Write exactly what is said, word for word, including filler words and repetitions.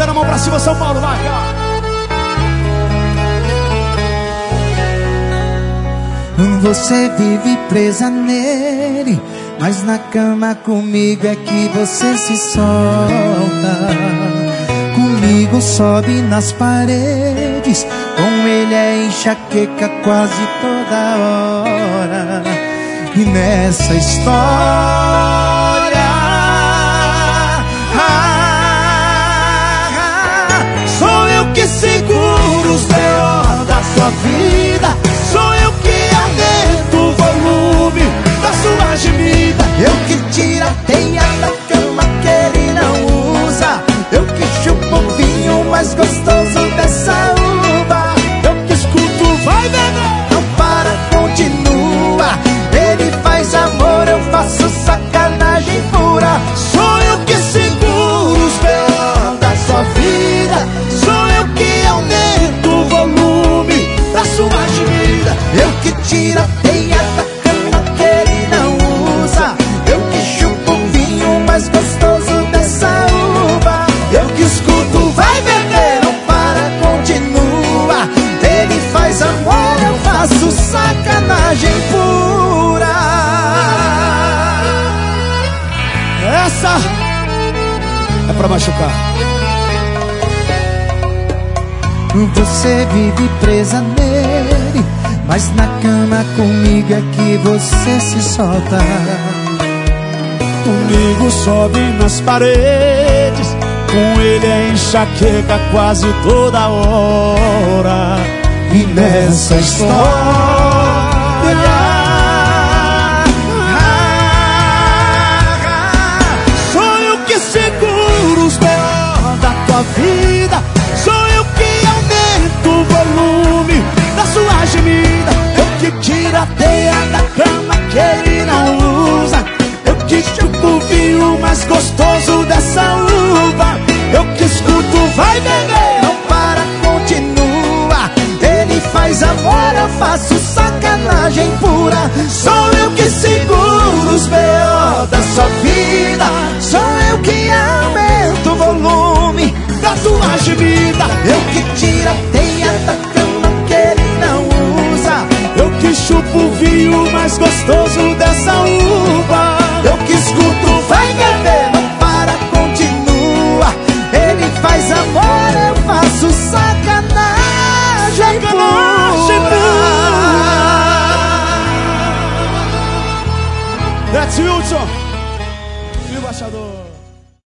a mão pra cima, São Paulo, vai, ó. Você vive presa nele, mas na cama comigo é que você se solta. Comigo sobe nas paredes, com ele é enxaqueca quase toda hora. E nessa história ah, ah, sou eu que seguro os B O da sua vida. Sou eu que aumento o volume da sua gemida. Eu que tiro a teia da cama que ele não usa. Eu que chupo o vinho mais gostoso dessa uva. Eu que escuto, vai beber, não para, continua. Ele faz amor, eu faço sacanagem pura. sou eu que seguro os B O da sua vida. Sou eu que aumento o volume da sua gemida. Eu que tiro a teia da cama que ele não usa. Eu que chupo o vinho mais gostoso dessa uva. Eu que escuto, vai beber, não para, continua. Ele faz amor, eu faço sacanagem pura. essa é pra machucar. Você vive presa nele, mas na cama comigo é que você se solta. Comigo sobe nas paredes, com ele é enxaqueca quase toda hora. E nessa história sou eu que seguro os B O da tua vida. Sou eu que aumento o volume da sua gemida. Eu que tiro a teia da cama que ele não usa. Eu que chupo o vinho mais gostoso dessa uva. Eu que escuto, vai beber, não para, continua. Ele faz amor, eu faço sacanagem pura. sou eu que seguro os B O da sua vida. Sou eu que aumento o volume da tua gemida. Eu que tiro a teia da cama que ele não usa. Eu que chupo o vinho mais gostoso